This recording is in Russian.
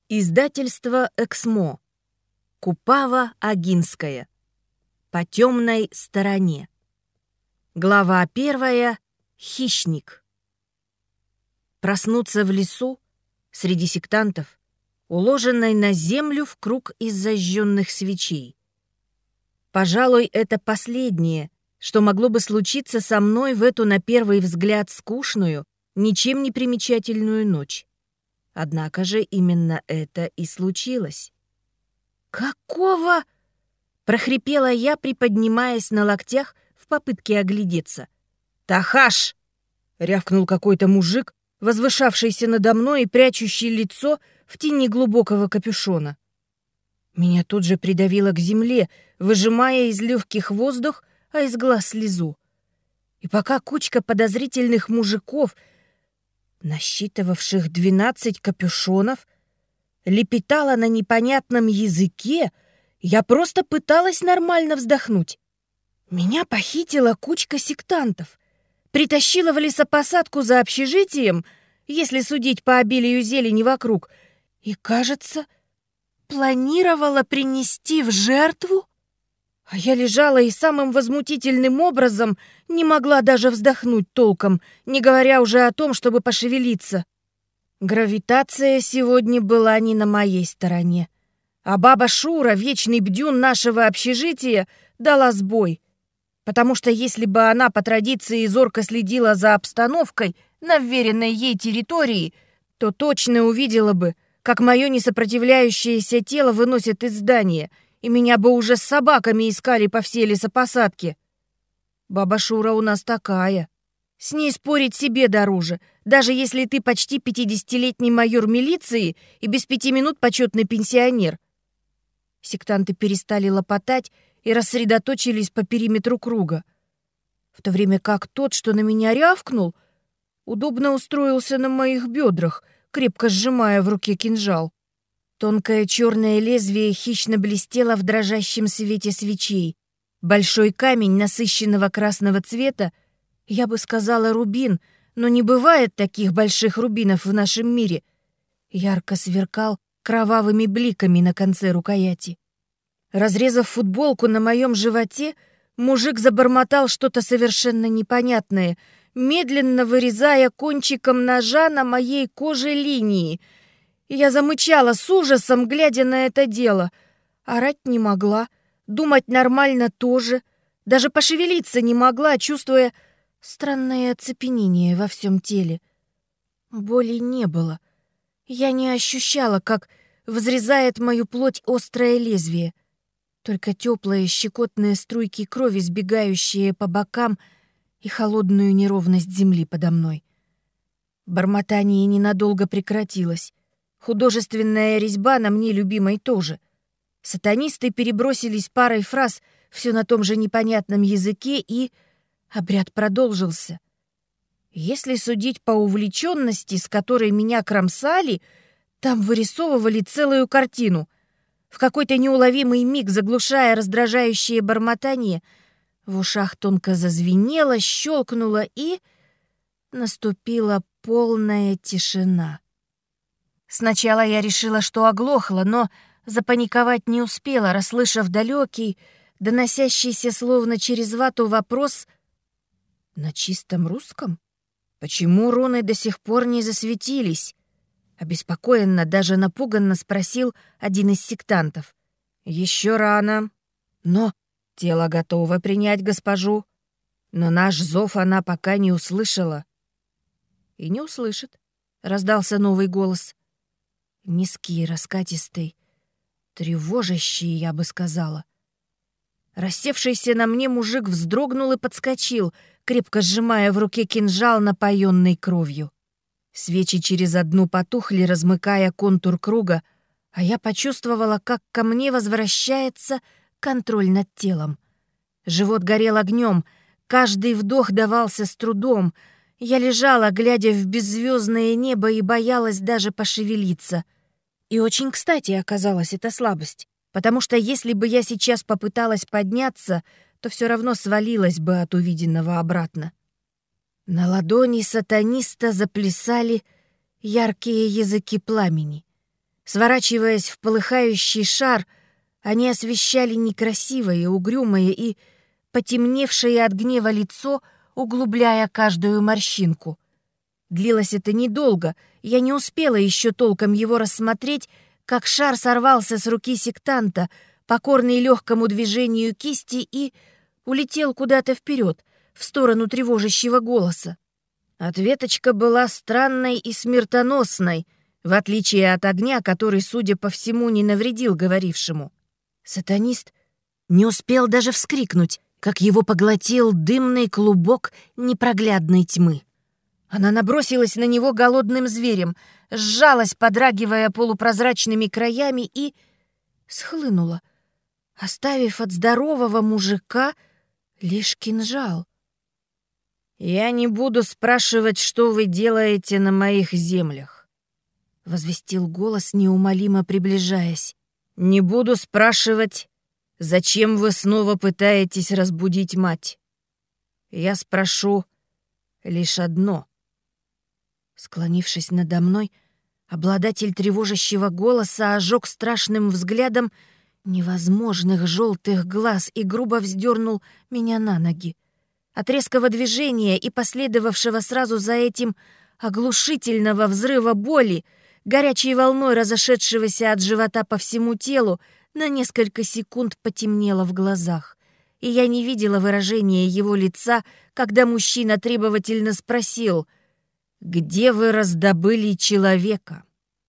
Издательство «Эксмо». Купава-Агинская. По темной стороне. Глава 1. Хищник. Проснуться в лесу среди сектантов, уложенной на землю в круг из зажженных свечей. Пожалуй, это последнее, что могло бы случиться со мной в эту, на первый взгляд, скучную, ничем не примечательную ночь. Однако же именно это и случилось. «Какого?» — прохрипела я, приподнимаясь на локтях в попытке оглядеться. «Тахаш!» — рявкнул какой-то мужик, возвышавшийся надо мной и прячущий лицо в тени глубокого капюшона. Меня тут же придавило к земле, выжимая из легких воздух, а из глаз слезу. И пока кучка подозрительных мужиков, насчитывавших 12 капюшонов, лепетала на непонятном языке, я просто пыталась нормально вздохнуть. Меня похитила кучка сектантов, притащила в лесопосадку за общежитием, если судить по обилию зелени вокруг, и, кажется, планировала принести в жертву. А я лежала и самым возмутительным образом не могла даже вздохнуть толком, не говоря уже о том, чтобы пошевелиться. Гравитация сегодня была не на моей стороне. А баба Шура, вечный бдюн нашего общежития, дала сбой. Потому что если бы она по традиции зорко следила за обстановкой на вверенной ей территории, то точно увидела бы, как мое несопротивляющееся тело выносят из здания, и меня бы уже с собаками искали по всей лесопосадке. Баба Шура у нас такая. С ней спорить себе дороже, даже если ты почти 50-летний майор милиции и без 5 минут почетный пенсионер. Сектанты перестали лопотать и рассредоточились по периметру круга, в то время как тот, что на меня рявкнул, удобно устроился на моих бедрах, крепко сжимая в руке кинжал. Тонкое черное лезвие хищно блестело в дрожащем свете свечей. Большой камень насыщенного красного цвета, я бы сказала рубин, но не бывает таких больших рубинов в нашем мире, ярко сверкал кровавыми бликами на конце рукояти. Разрезав футболку на моем животе, мужик забормотал что-то совершенно непонятное, медленно вырезая кончиком ножа на моей коже линии. Я замычала с ужасом, глядя на это дело. Орать не могла, думать нормально тоже, даже пошевелиться не могла, чувствуя странное оцепенение во всем теле. Боли не было. Я не ощущала, как взрезает мою плоть острое лезвие. Только теплые щекотные струйки крови, сбегающие по бокам, и холодную неровность земли подо мной. Бормотание ненадолго прекратилось. Художественная резьба на мне любимой тоже. Сатанисты перебросились парой фраз все на том же непонятном языке, и обряд продолжился. Если судить по увлеченности, с которой меня кромсали, там вырисовывали целую картину. В какой-то неуловимый миг, заглушая раздражающее бормотание, в ушах тонко зазвенело, щелкнуло, и наступила полная тишина. Сначала я решила, что оглохла, но запаниковать не успела, расслышав далекий, доносящийся словно через вату вопрос на чистом русском. Почему руны до сих пор не засветились? Обеспокоенно, даже напуганно спросил один из сектантов. Еще рано. Но тело готово принять госпожу. Но наш зов она пока не услышала. И не услышит, раздался новый голос. Низкий, раскатистый, тревожащий, я бы сказала. Рассевшийся на мне мужик вздрогнул и подскочил, крепко сжимая в руке кинжал, напоенный кровью. Свечи через одну потухли, размыкая контур круга, а я почувствовала, как ко мне возвращается контроль над телом. Живот горел огнем, каждый вдох давался с трудом. Я лежала, глядя в беззвездное небо, и боялась даже пошевелиться. И очень кстати оказалась эта слабость, потому что если бы я сейчас попыталась подняться, то все равно свалилась бы от увиденного обратно. На ладони сатаниста заплясали яркие языки пламени. Сворачиваясь в полыхающий шар, они освещали некрасивое, угрюмое и потемневшее от гнева лицо, углубляя каждую морщинку. Длилось это недолго, я не успела еще толком его рассмотреть, как шар сорвался с руки сектанта, покорный легкому движению кисти, и улетел куда-то вперед, в сторону тревожащего голоса. Ответочка была странной и смертоносной, в отличие от огня, который, судя по всему, не навредил говорившему. Сатанист не успел даже вскрикнуть, как его поглотил дымный клубок непроглядной тьмы. Она набросилась на него голодным зверем, сжалась, подрагивая полупрозрачными краями, и схлынула, оставив от здорового мужика лишь кинжал. «Я не буду спрашивать, что вы делаете на моих землях», — возвестил голос, неумолимо приближаясь. «Не буду спрашивать, зачем вы снова пытаетесь разбудить мать. Я спрошу лишь одно». Склонившись надо мной, обладатель тревожащего голоса ожег страшным взглядом невозможных желтых глаз и грубо вздернул меня на ноги. От резкого движения и последовавшего сразу за этим оглушительного взрыва боли, горячей волной разошедшегося от живота по всему телу, на несколько секунд потемнело в глазах, и я не видела выражения его лица, когда мужчина требовательно спросил: «Где вы раздобыли человека?»